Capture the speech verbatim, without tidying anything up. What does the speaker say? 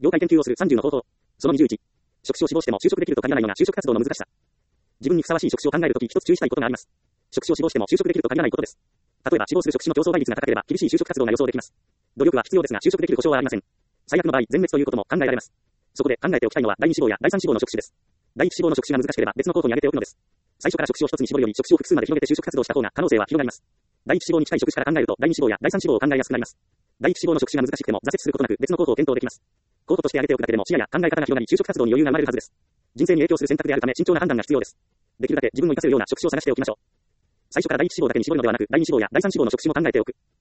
業界研究をするさんじゅうの方法。そのにじゅういち。職種を志望しても就職できると限らないのが就職活動の難しさ。自分にふさわしい職種を考えるとき一つ注意したいことがあります。職種を志望しても就職できると限らないことです。例えば志望する職種の競争倍率が高ければ厳しい就職活動が予想できます。努力は必要ですが就職できる保証はありません。最悪の場合全滅ということも考えられます。そこで考えておきたいのは第二志望や第三志望の職種です。第一志望の職種が難しければ別の候補に挙げておくのです。最初から職種を一つに絞るより職種を複数まで広げて就職活動した方が可能性は広がります。第一志望に近い職種から考えると第二志望や第三志望を考えやすくなります。第一志望の職種が難しくても挫折することなく別の候補を検討できます。候補として挙げておくだけでも視野や考え方が広がり就職活動に余裕が生まれるはずです。人生に影響する選択であるため慎重な判断が必要です。できるだけ自分の活かせるような職種を探しておきましょう。最初から第一志望だけに絞るのではなく第二志望や第三志望の職種も考えておく。